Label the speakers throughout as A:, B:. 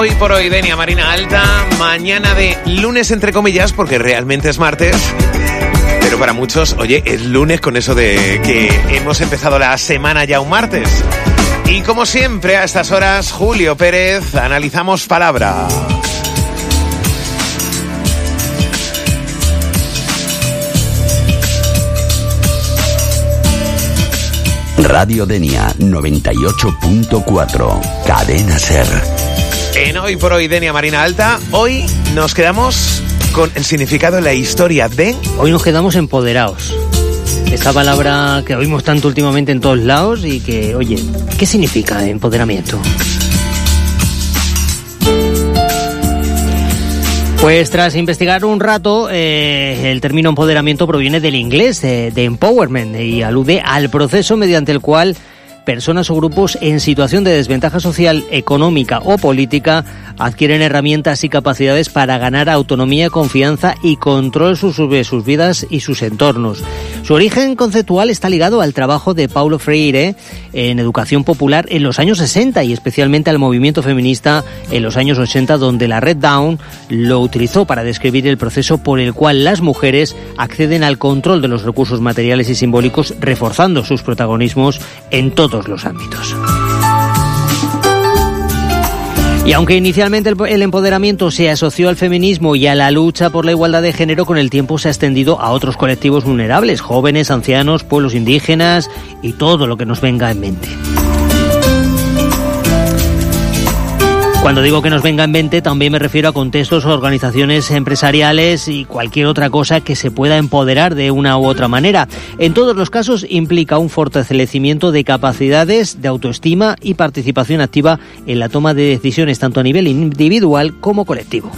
A: Hoy por hoy, Denia Marina Alta. Mañana de lunes, entre comillas, porque realmente es martes. Pero para muchos, oye, es lunes con eso de que hemos empezado la semana ya un martes. Y como siempre, a estas horas, Julio Pérez, analizamos palabras.
B: Radio Denia 98.4, Cadena Ser.
A: En Hoy por hoy, Denia Marina Alta, hoy nos quedamos con el significado de la historia de...
C: Hoy nos quedamos empoderados. Esa palabra que oímos tanto últimamente en todos lados y que, oye, ¿qué significa empoderamiento? Pues tras investigar un rato, el término empoderamiento proviene del inglés, de empowerment, y alude al proceso mediante el cual personas o grupos en situación de desventaja social, económica o política adquieren herramientas y capacidades para ganar autonomía, confianza y control sobre sus vidas y sus entornos. Su origen conceptual está ligado al trabajo de Paulo Freire en educación popular en los años 60 y especialmente al movimiento feminista en los años 80, donde la Red Dawn lo utilizó para describir el proceso por el cual las mujeres acceden al control de los recursos materiales y simbólicos, reforzando sus protagonismos en todos los ámbitos. Y aunque inicialmente el empoderamiento se asoció al feminismo y a la lucha por la igualdad de género, con el tiempo se ha extendido a otros colectivos vulnerables, jóvenes, ancianos, pueblos indígenas y todo lo que nos venga en mente. Cuando digo que nos venga en mente, también me refiero a contextos o organizaciones empresariales y cualquier otra cosa que se pueda empoderar de una u otra manera. En todos los casos implica un fortalecimiento de capacidades, de autoestima y participación activa en la toma de decisiones, tanto a nivel individual como colectivo.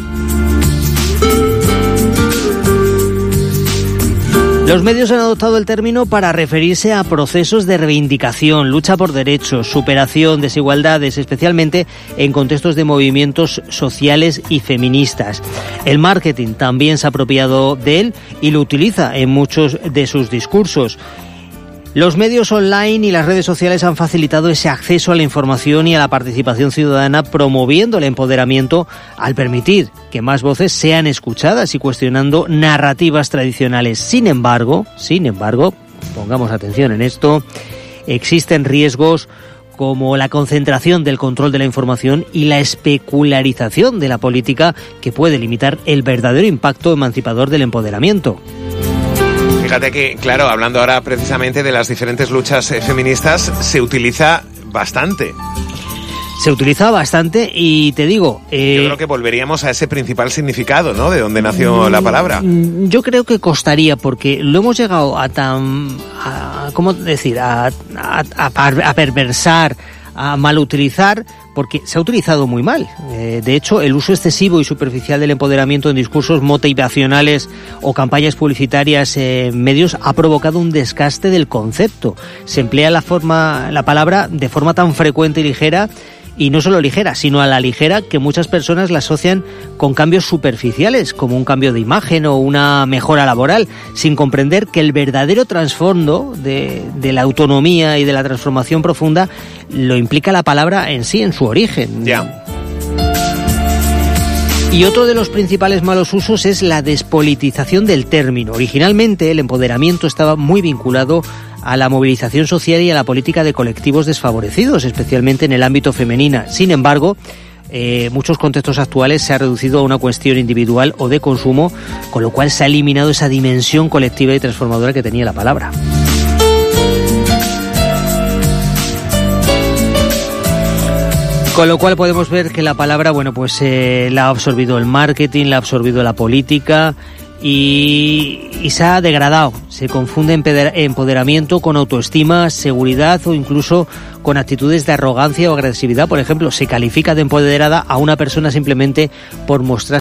C: Los medios han adoptado el término para referirse a procesos de reivindicación, lucha por derechos, superación, desigualdades, especialmente en contextos de movimientos sociales y feministas. El marketing también se ha apropiado de él y lo utiliza en muchos de sus discursos. Los medios online y las redes sociales han facilitado ese acceso a la información y a la participación ciudadana, promoviendo el empoderamiento al permitir que más voces sean escuchadas y cuestionando narrativas tradicionales. Sin embargo, pongamos atención en esto, existen riesgos como la concentración del control de la información y la especularización de la política, que puede limitar el verdadero impacto emancipador del empoderamiento.
A: Fíjate que, claro, hablando ahora precisamente de las diferentes luchas feministas, se utiliza bastante.
C: Se utiliza bastante y te digo...
A: Yo creo que volveríamos a ese principal significado, ¿no?, de donde nació la palabra.
C: Yo creo que costaría, porque lo hemos llegado a ¿cómo decir?, a perversar, a malutilizar, porque se ha utilizado muy mal. De hecho, el uso excesivo y superficial del empoderamiento en discursos motivacionales o campañas publicitarias en medios ha provocado un desgaste del concepto. Se emplea la palabra de forma tan frecuente y ligera, y no solo ligera, sino a la ligera, que muchas personas la asocian con cambios superficiales, como un cambio de imagen o una mejora laboral, sin comprender que el verdadero trasfondo de la autonomía y de la transformación profunda lo implica la palabra en sí, en su origen.
A: Ya.
C: Y otro de los principales malos usos es la despolitización del término. Originalmente, el empoderamiento estaba muy vinculado a la movilización social y a la política de colectivos desfavorecidos, especialmente en el ámbito femenino. Sin embargo, muchos contextos actuales se ha reducido a una cuestión individual o de consumo, con lo cual se ha eliminado esa dimensión colectiva y transformadora que tenía la palabra. Con lo cual podemos ver que la palabra, la ha absorbido el marketing, la ha absorbido la política y se ha degradado. Se confunde empoderamiento con autoestima, seguridad o incluso con actitudes de arrogancia o agresividad. Por ejemplo, se califica de empoderada a una persona simplemente por mostrar